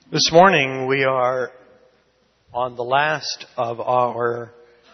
This morning we are on the last of our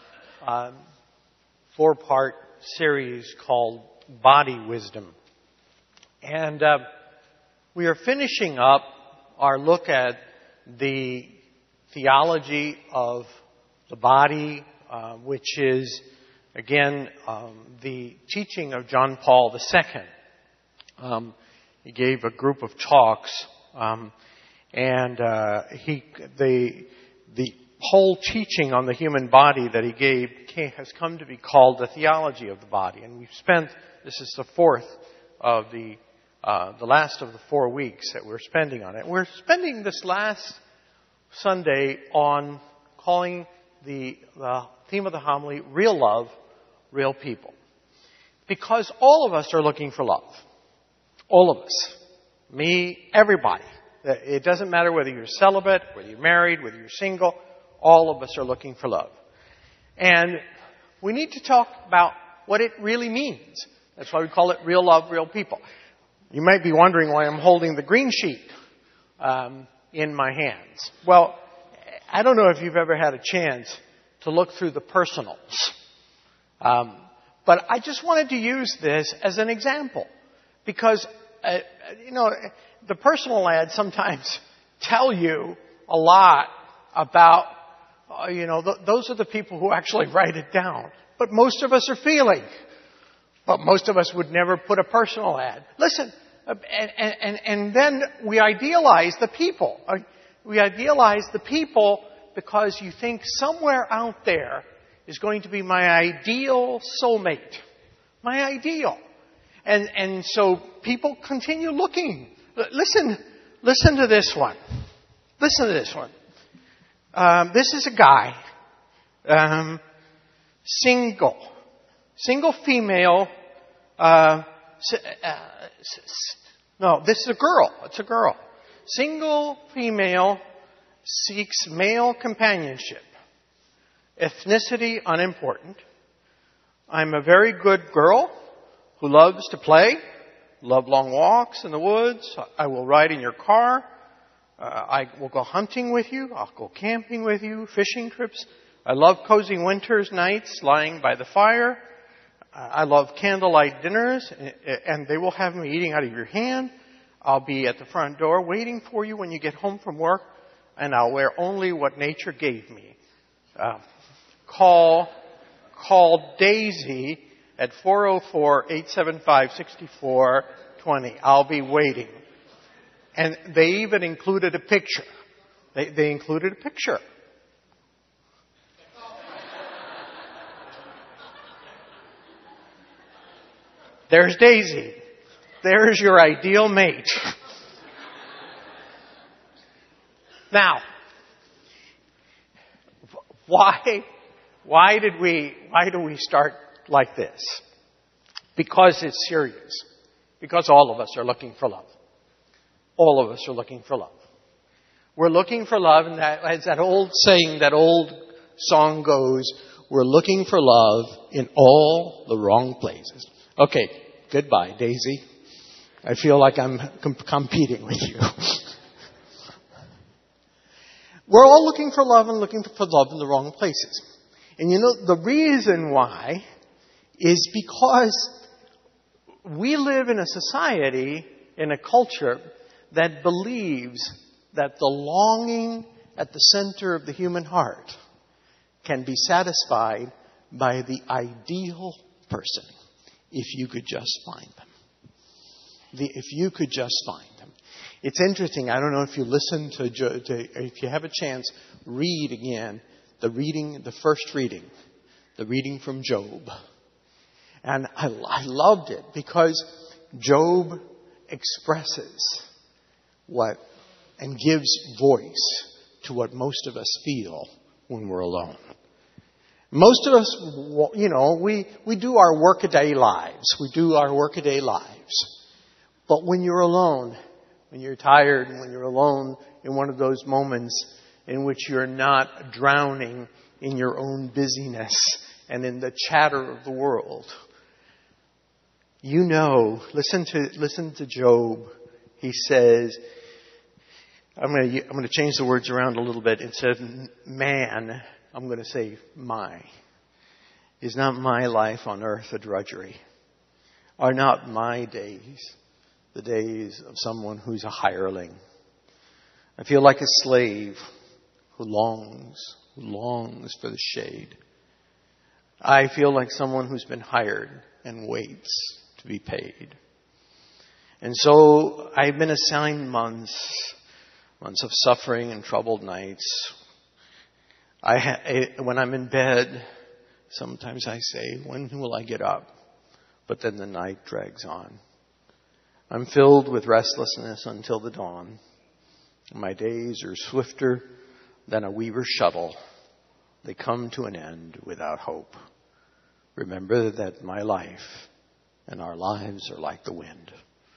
four-part series called Body Wisdom. And we are finishing up our look at the theology of the body, which is, again, the teaching of John Paul II. He gave a group of talks, and the whole teaching on the human body that he gave has come to be called the theology of the body. And we've spent, this is the fourth of the last of the 4 weeks that we're spending on it. We're spending this last Sunday on calling the theme of the homily, Real Love, Real People. Because all of us are looking for love. All of us. Me, everybody. It doesn't matter whether you're celibate, whether you're married, whether you're single. All of us are looking for love. And we need to talk about what it really means. That's why we call it Real Love, Real People. You might be wondering why I'm holding the green sheet in my hands. Well, I don't know if you've ever had a chance to look through the personals. But I just wanted to use this as an example. Because, the personal ads sometimes tell you a lot about, those are the people who actually write it down. But most of us are feeling. But most of us would never put a personal ad. Listen, and then we idealize the people. We idealize the people because you think somewhere out there is going to be my ideal soulmate. My ideal. And so people continue looking. Listen to this one. Listen to this one. This is a guy, single female. No, this is a girl. It's a girl. Single female seeks male companionship. Ethnicity unimportant. I'm a very good girl who loves to play. Love long walks in the woods. I will ride in your car. I will go hunting with you. I'll go camping with you. Fishing trips. I love cozy winter's nights lying by the fire. I love candlelight dinners, and they will have me eating out of your hand. I'll be at the front door waiting for you when you get home from work, and I'll wear only what nature gave me. Call Daisy at 404-875-6420. I'll be waiting. And they even included a picture. They included a picture. There's Daisy. There's your ideal mate. Now, why do we start like this? Because it's serious. Because all of us are looking for love. All of us are looking for love. We're looking for love, and as that old saying, that old song goes, we're looking for love in all the wrong places. Okay, goodbye, Daisy. I feel like I'm competing with you. We're all looking for love and looking for love in the wrong places. And the reason why is because we live in a society, in a culture that believes that the longing at the center of the human heart can be satisfied by the ideal person if you could just find them. If you could just find them. It's interesting. I don't know if you listen if you have a chance, read again the first reading, the reading from Job. And I loved it because Job expresses and gives voice to what most of us feel when we're alone. Most of us, we do our workaday lives. We do our workaday lives. But when you're alone, when you're tired, and when you're alone in one of those moments in which you're not drowning in your own busyness and in the chatter of the world, listen to Job. He says, I'm going to change the words around a little bit. Instead of man, I'm going to say my. Is not my life on earth a drudgery? Are not my days the days of someone who's a hireling? I feel like a slave who longs for the shade. I feel like someone who's been hired and waits to be paid. And so I've been assigned months of suffering and troubled nights. When I'm in bed, sometimes I say, when will I get up? But then the night drags on. I'm filled with restlessness until the dawn. My days are swifter than a weaver's shuttle. They come to an end without hope. Remember that my life and our lives are like the wind.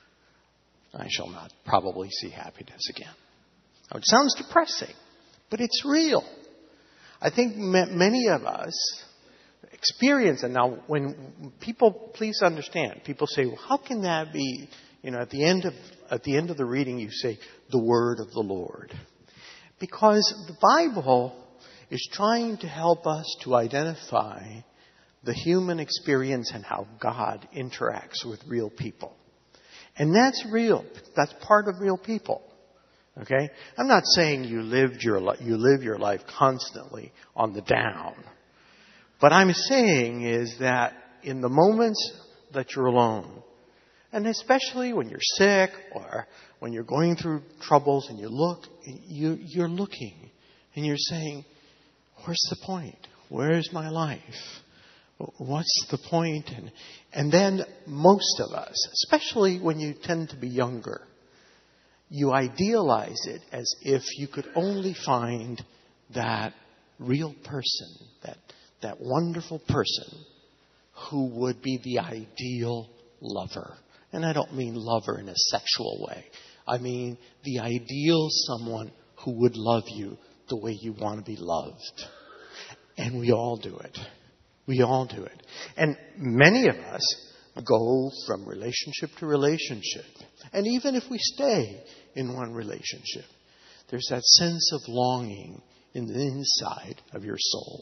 I shall not probably see happiness again. Now, it sounds depressing, but it's real. I think many of us experience it. Now, when people, please understand, people say, well, how can that be? At the end of the reading, you say, the word of the Lord. Because the Bible is trying to help us to identify the human experience and how God interacts with real people. And that's real. That's part of real people. Okay? I'm not saying you live your life constantly on the down. What I'm saying is that in the moments that you're alone, and especially when you're sick or when you're going through troubles and you're looking and you're saying, where's the point? Where's my life? What's the point? And then most of us, especially when you tend to be younger, you idealize it as if you could only find that real person, that wonderful person who would be the ideal lover. And I don't mean lover in a sexual way. I mean the ideal someone who would love you the way you want to be loved. And we all do it. We all do it. And many of us go from relationship to relationship. And even if we stay in one relationship, there's that sense of longing in the inside of your soul.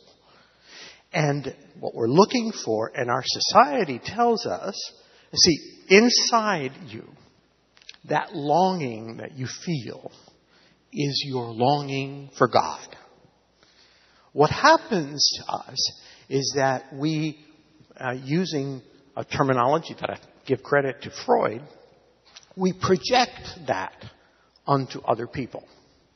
And what we're looking for, and our society tells us, see, inside you, that longing that you feel is your longing for God. What happens to us is that we, using a terminology that I give credit to Freud, we project that onto other people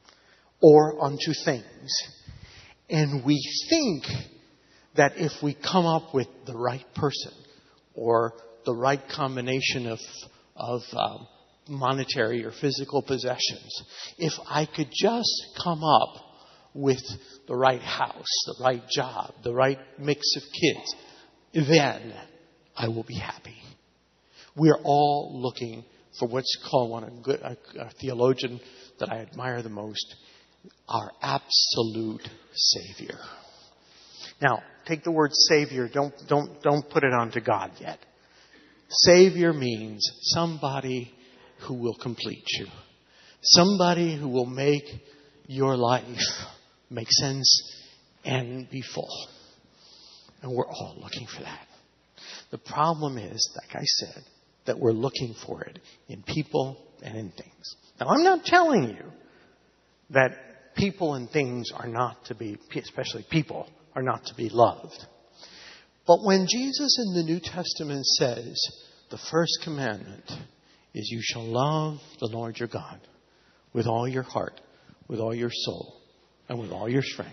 or onto things. And we think that if we come up with the right person or the right combination of monetary or physical possessions, if I could just come up with the right house, the right job, the right mix of kids, then I will be happy. We're all looking for what's called a theologian that I admire the most, our absolute Savior. Now, take the word Savior. Don't put it onto God yet. Savior means somebody who will complete you. Somebody who will make your life make sense and be full. And we're all looking for that. The problem is, like I said, that we're looking for it in people and in things. Now, I'm not telling you that people and things are not to be, especially people, are not to be loved. But when Jesus in the New Testament says, the first commandment is you shall love the Lord your God with all your heart, with all your soul, and with all your strength.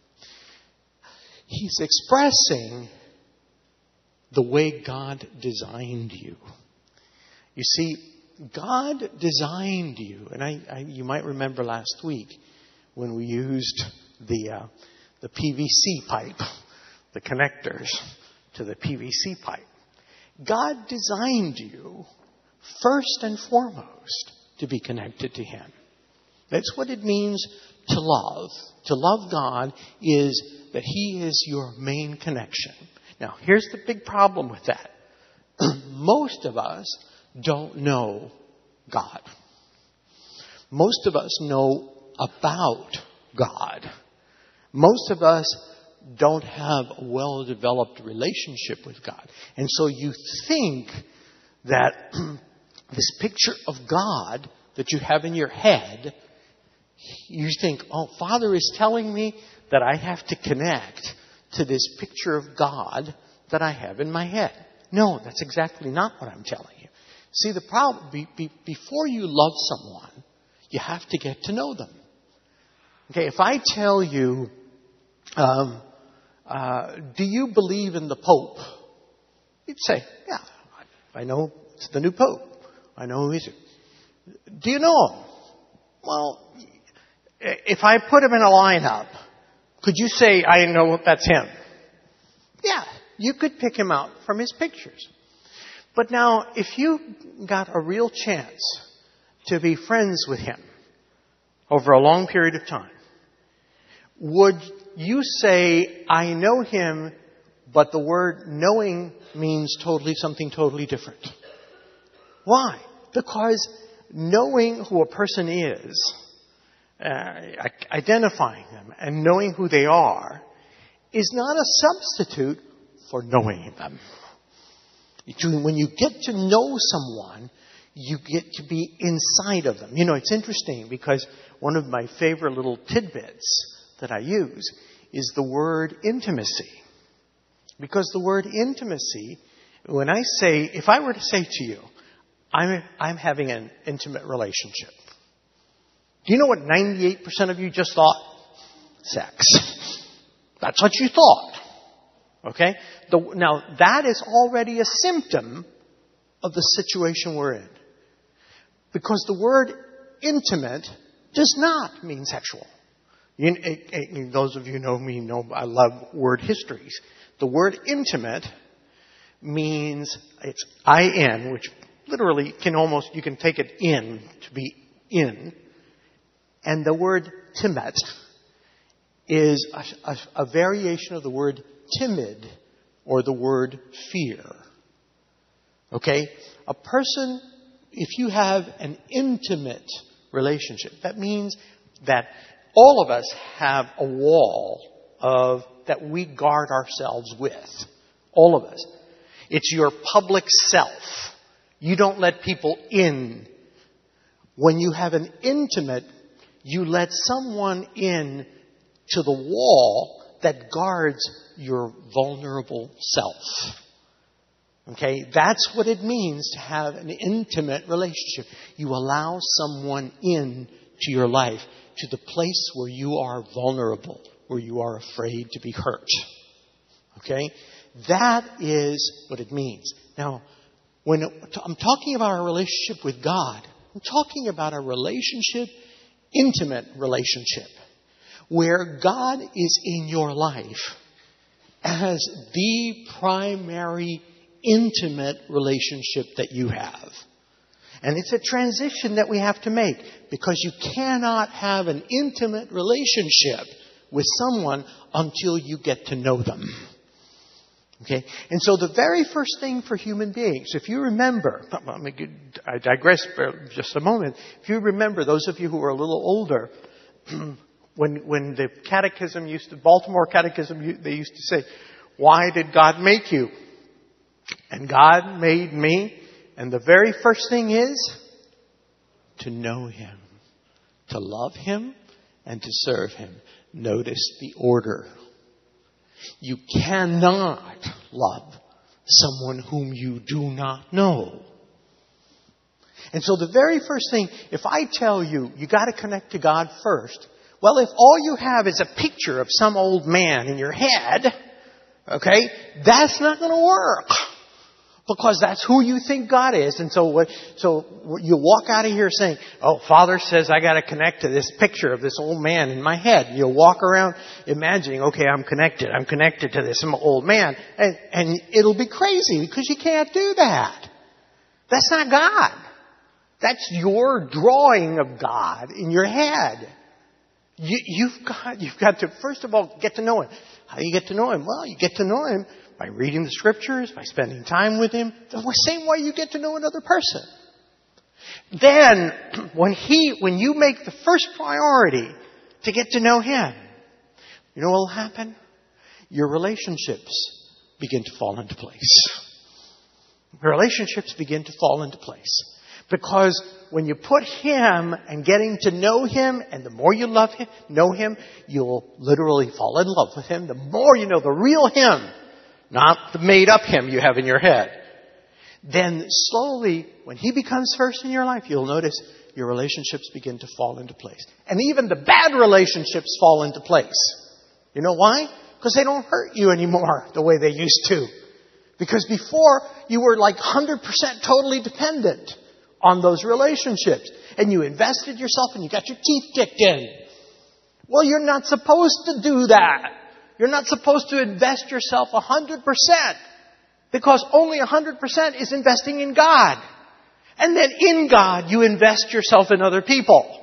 He's expressing the way God designed you. You see, God designed you, and you might remember last week when we used the PVC pipe, the connectors to the PVC pipe. God designed you first and foremost to be connected to Him. That's what it means to love. To love God is that He is your main connection. Now, here's the big problem with that. Most of us don't know God. Most of us know about God. Most of us don't have a well-developed relationship with God. And so you think that this picture of God that you have in your head, you think, oh, Father is telling me that I have to connect to this picture of God that I have in my head. No, that's exactly not what I'm telling you. See, the problem, before you love someone, you have to get to know them. Okay, if I tell you, do you believe in the Pope? You'd say, yeah, I know it's the new Pope. I know who he is. Do you know him? Well, if I put him in a lineup, could you say, I know that's him? Yeah, you could pick him out from his pictures. But now, if you got a real chance to be friends with him over a long period of time, would you say, I know him, but the word knowing means something totally different? Why? Because knowing who a person is, identifying them and knowing who they are, is not a substitute for knowing them. When you get to know someone, you get to be inside of them. You know, it's interesting because one of my favorite little tidbits that I use is the word intimacy. Because the word intimacy, if I were to say to you, I'm having an intimate relationship. Do you know what 98% of you just thought? Sex. That's what you thought. Okay? Now, that is already a symptom of the situation we're in. Because the word intimate does not mean sexual. Those of you who know me know I love word histories. The word intimate means, it's I-N, which literally you can take it in to be in. And the word timet is a variation of the word timid or the word fear. Okay? A person, if you have an intimate relationship, that means that all of us have a wall that we guard ourselves with. All of us. It's your public self. You don't let people in. When you have an intimate, you let someone in to the wall that guards your vulnerable self. Okay? That's what it means to have an intimate relationship. You allow someone in to your life, to the place where you are vulnerable, where you are afraid to be hurt. Okay? That is what it means. Now, when I'm talking about our relationship with God, I'm talking about a relationship, intimate relationship, where God is in your life as the primary intimate relationship that you have. And it's a transition that we have to make, because you cannot have an intimate relationship with someone until you get to know them. Okay? And so the very first thing for human beings, if you remember, I digress for just a moment. If you remember, those of you who are a little older, when the Baltimore Catechism, they used to say, why did God make you? And God made me. And the very first thing is to know Him, to love Him, and to serve Him. Notice the order. You cannot love someone whom you do not know. And so the very first thing, if I tell you, you got to connect to God first. Well, if all you have is a picture of some old man in your head, okay, that's not going to work. Because that's who you think God is. And so you walk out of here saying, oh, Father says I got to connect to this picture of this old man in my head. And you'll walk around imagining, okay, I'm connected to this old man. And it'll be crazy because you can't do that. That's not God. That's your drawing of God in your head. You've got to, first of all, get to know Him. How do you get to know Him? Well, you get to know Him by reading the Scriptures, by spending time with Him, the same way you get to know another person. Then, when you make the first priority to get to know Him, you know what will happen? Your relationships begin to fall into place. Relationships begin to fall into place. Because when you put Him and getting to know Him, and the more you love Him, know Him, you'll literally fall in love with Him. The more you know the real Him, not the made-up Him you have in your head. Then slowly, when He becomes first in your life, you'll notice your relationships begin to fall into place. And even the bad relationships fall into place. You know why? Because they don't hurt you anymore the way they used to. Because before, you were like 100% totally dependent on those relationships. And you invested yourself and you got your teeth kicked in. Well, you're not supposed to do that. You're not supposed to invest yourself 100%. Because only 100% is investing in God. And then in God, you invest yourself in other people.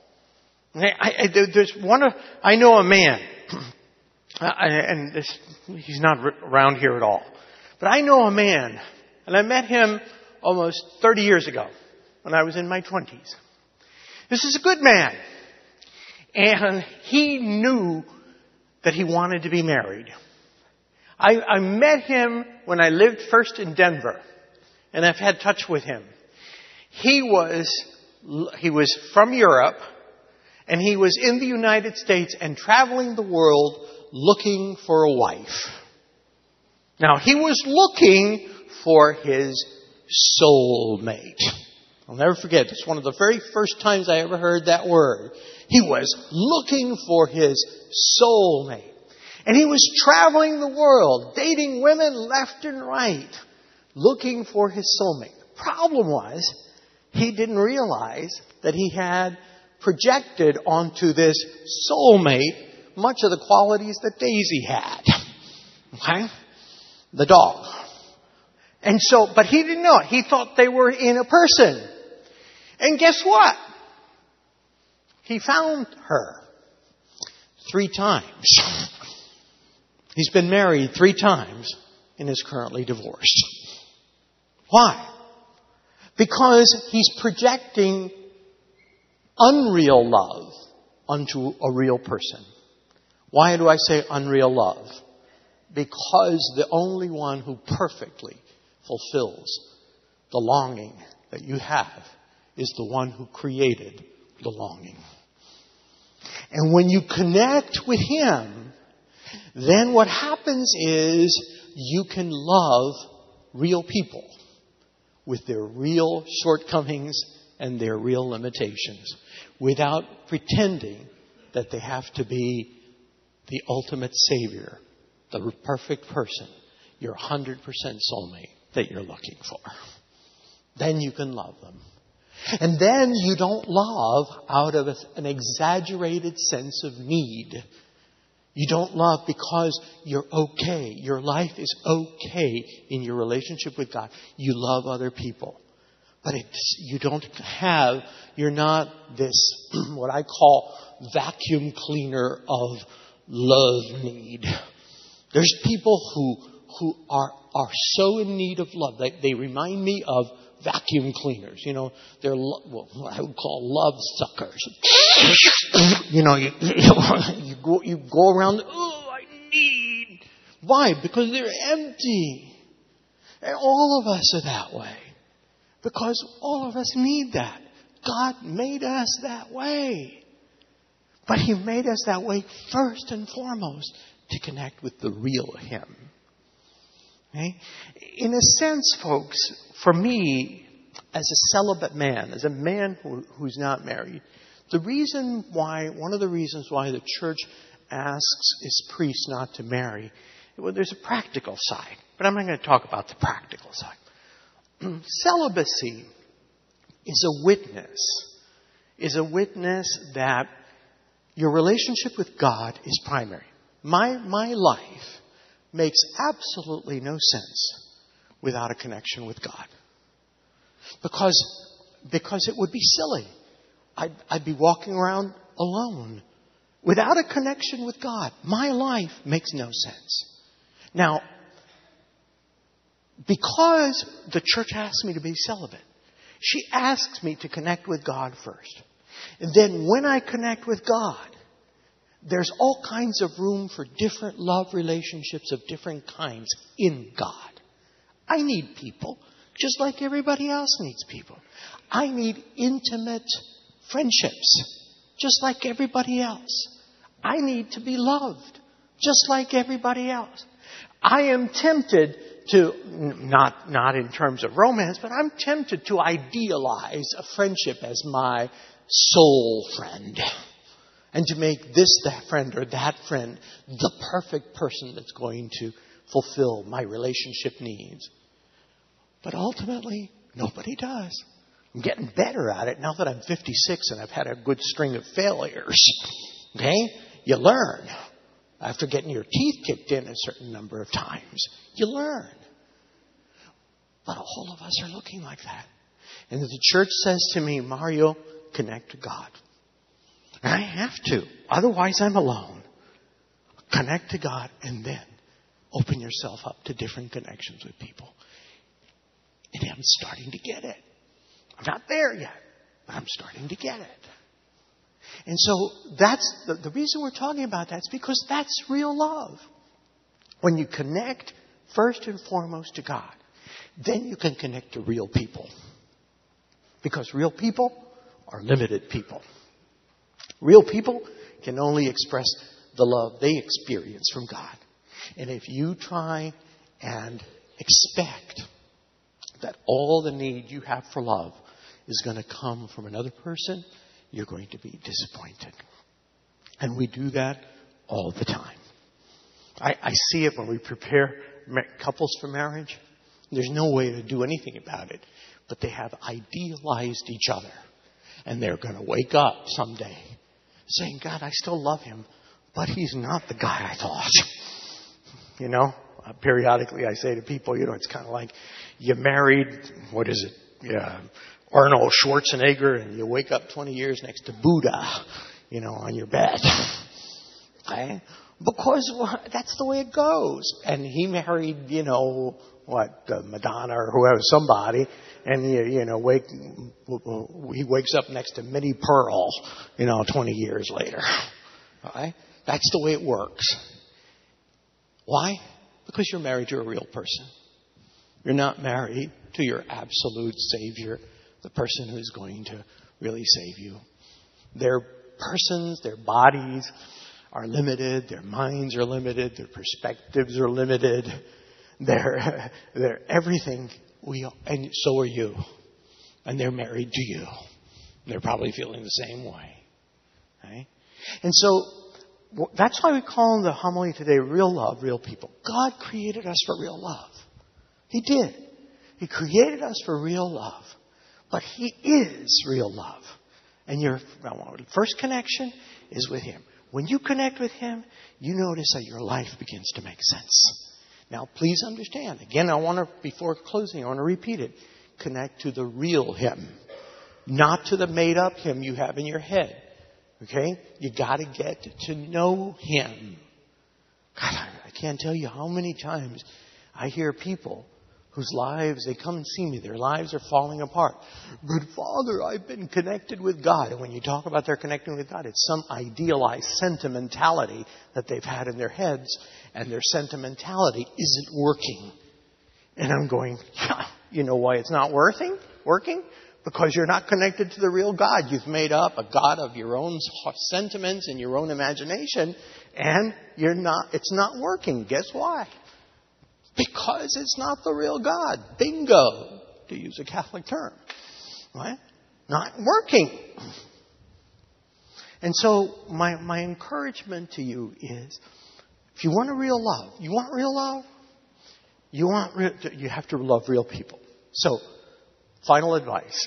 I know a man, he's not around here at all. But I know a man, and I met him almost 30 years ago when I was in my 20s. This is a good man. And he knew that he wanted to be married. I met him when I lived first in Denver, and I've had touch with him. He was from Europe, and he was in the United States and traveling the world looking for a wife. Now, he was looking for his soulmate. I'll never forget, it's one of the very first times I ever heard that word. He was looking for his soulmate. And he was traveling the world, dating women left and right, looking for his soulmate. The problem was, he didn't realize that he had projected onto this soulmate much of the qualities that Daisy had. Okay? The dog. And so, but he didn't know it. He thought they were in a person. And guess what? He found her 3 times. He's been married 3 times and is currently divorced. Why? Because he's projecting unreal love onto a real person. Why do I say unreal love? Because the only one who perfectly fulfills the longing that you have is the one who created the longing. And when you connect with Him, then what happens is you can love real people with their real shortcomings and their real limitations without pretending that they have to be the ultimate savior, the perfect person, your 100% soulmate that you're looking for. Then you can love them. And then you don't love out of an exaggerated sense of need. You don't love because you're okay. Your life is okay in your relationship with God. You love other people. But you're not this, what I call vacuum cleaner of love need. There's people who are so in need of love. They remind me of vacuum cleaners. You know, they're what I would call love suckers. You know, you go around, oh, I need. Why? Because they're empty. And all of us are that way. Because all of us need that. God made us that way. But He made us that way first and foremost to connect with the real Him. Okay? In a sense, folks, for me, as a celibate man, as a man who's not married, one of the reasons why the church asks its priests not to marry, well, there's a practical side. But I'm not going to talk about the practical side. Celibacy is a witness that your relationship with God is primary. My life makes absolutely no sense without a connection with God. Because it would be silly. I'd be walking around alone. Without a connection with God, my life makes no sense. Now, because the church asked me to be celibate, She asks me to connect with God first. And then when I connect with God, there's all kinds of room for different love relationships of different kinds in God. I need people just like everybody else needs people. I need intimate friendships just like everybody else. I need to be loved just like everybody else. I am tempted to, not in terms of romance, but I'm tempted to idealize a friendship as my soul friend. And to make this that friend or that friend the perfect person that's going to fulfill my relationship needs. But ultimately, nobody does. I'm getting better at it now that I'm 56 and I've had a good string of failures. Okay? You learn. After getting your teeth kicked in a certain number of times, you learn. But all of us are looking like that. And the church says to me, Mario, connect to God. And I have to. Otherwise, I'm alone. Connect to God and then open yourself up to different connections with people. And I'm starting to get it. I'm not there yet, but I'm starting to get it. And so that's the reason we're talking about that is because that's real love. When you connect first and foremost to God, then you can connect to real people. Because real people are limited people. Real people can only express the love they experience from God. And if you try and expect that all the need you have for love is going to come from another person, you're going to be disappointed. And we do that all the time. I see it when we prepare couples for marriage. There's no way to do anything about it. But they have idealized each other. And they're going to wake up someday saying, God, I still love him, but he's not the guy I thought. You know, periodically I say to people, you know, it's kind of like you married, what is it? Yeah, Arnold Schwarzenegger, and you wake up 20 years next to Buddha, you know, on your bed. Okay? Because that's the way it goes. And he married, you know, Madonna or whoever, somebody, and he wakes up next to Minnie Pearl, you know, 20 years later. Okay? That's the way it works. Why? Because you're married to a real person. You're not married to your absolute Savior, the person who's going to really save you. Their persons, their bodies are limited, their minds are limited, their perspectives are limited, they're everything. And so are you. And they're married to you. They're probably feeling the same way. Right? And so that's why we call the homily today real love, real people. God created us for real love. He did. He created us for real love. But He is real love. And your first connection is with Him. When you connect with Him, you notice that your life begins to make sense. Now, please understand. Again, before closing, I want to repeat it. Connect to the real Him. Not to the made-up Him you have in your head. Okay? You got to get to know Him. God, I can't tell you how many times I hear people whose lives, they come and see me, their lives are falling apart. But Father, I've been connected with God. And when you talk about their connecting with God, it's some idealized sentimentality that they've had in their heads, and their sentimentality isn't working. And I'm going, you know why it's not working? Because you're not connected to the real God. You've made up a God of your own sentiments and your own imagination, and it's not working. Guess why? Because it's not the real God. Bingo, to use a Catholic term. Right? Not working. And so my encouragement to you is, if you want real love, you have to love real people. So, final advice.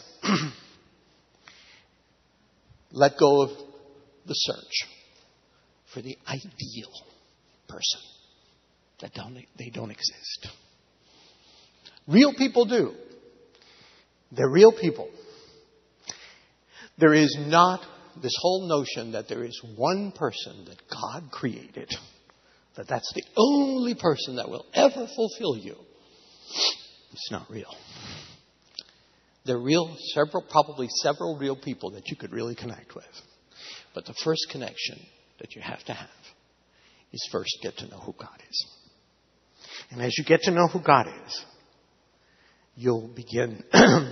Let go of the search for the ideal person. They don't exist. Real people do. They're real people. There is not this whole notion that there is one person that God created, that's the only person that will ever fulfill you. It's not real. There are probably several real people that you could really connect with. But the first connection that you have to have is first get to know who God is. And as you get to know who God is, you'll begin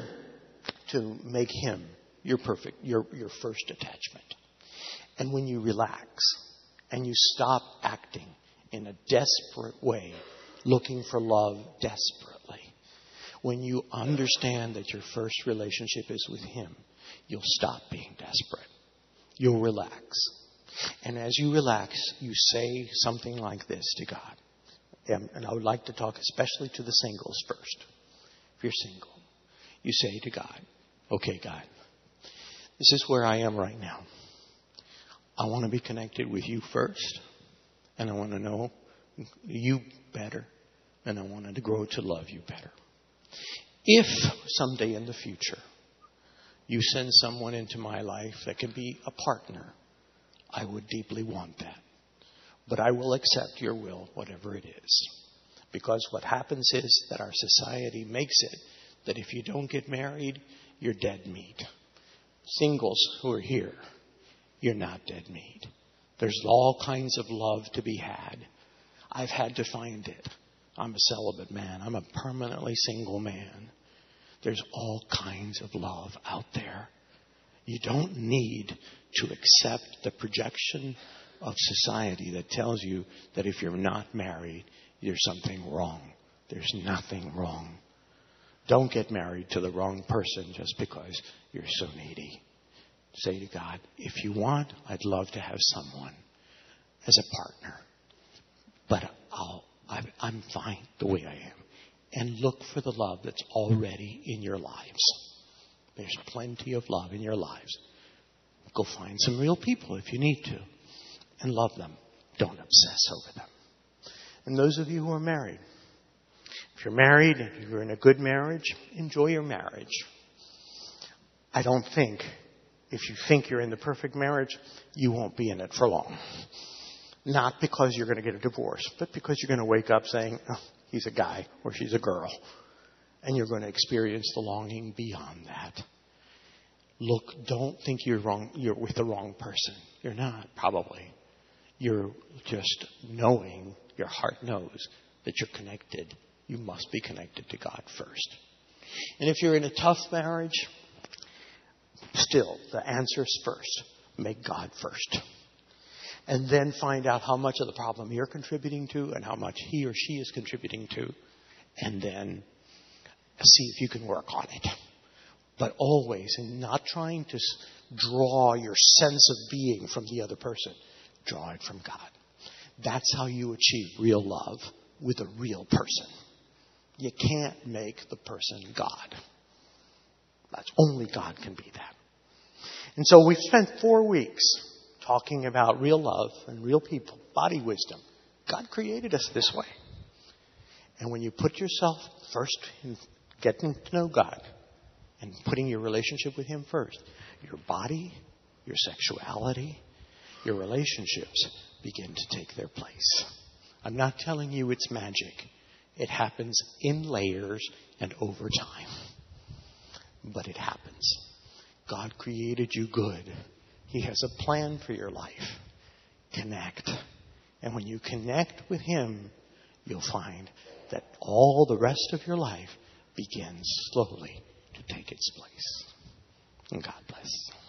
to make Him your first attachment. And when you relax and you stop acting in a desperate way, looking for love desperately, when you understand that your first relationship is with Him, you'll stop being desperate. You'll relax. And as you relax, you say something like this to God. And I would like to talk especially to the singles first. If you're single, you say to God, okay, God, this is where I am right now. I want to be connected with you first. And I want to know you better. And I want to grow to love you better. If someday in the future you send someone into my life that can be a partner, I would deeply want that. But I will accept your will, whatever it is. Because what happens is that our society makes it that if you don't get married, you're dead meat. Singles who are here, you're not dead meat. There's all kinds of love to be had. I've had to find it. I'm a celibate man. I'm a permanently single man. There's all kinds of love out there. You don't need to accept the projection of society that tells you that if you're not married, there's something wrong. There's nothing wrong. Don't get married to the wrong person just because you're so needy. Say to God, if you want, I'd love to have someone as a partner. But I'm fine the way I am. And look for the love that's already in your lives. There's plenty of love in your lives. Go find some real people if you need to. And love them. Don't obsess over them. And those of you who are married, if you're married and you're in a good marriage, enjoy your marriage. I don't think, if you think you're in the perfect marriage, you won't be in it for long. Not because you're going to get a divorce, but because you're going to wake up saying, oh, he's a guy or she's a girl. And you're going to experience the longing beyond that. Look, don't think you're with the wrong person. You're not, probably. You're just knowing, your heart knows that you're connected. You must be connected to God first. And if you're in a tough marriage, still, the answer is first. Make God first. And then find out how much of the problem you're contributing to and how much he or she is contributing to. And then see if you can work on it. But always, and not trying to draw your sense of being from the other person. Draw it from God. That's how you achieve real love with a real person. You can't make the person God. That's only God can be that. And so we've spent 4 weeks talking about real love and real people, body wisdom. God created us this way. And when you put yourself first in getting to know God and putting your relationship with Him first, your body, your sexuality, your relationships begin to take their place. I'm not telling you it's magic. It happens in layers and over time. But it happens. God created you good. He has a plan for your life. Connect. And when you connect with Him, you'll find that all the rest of your life begins slowly to take its place. And God bless.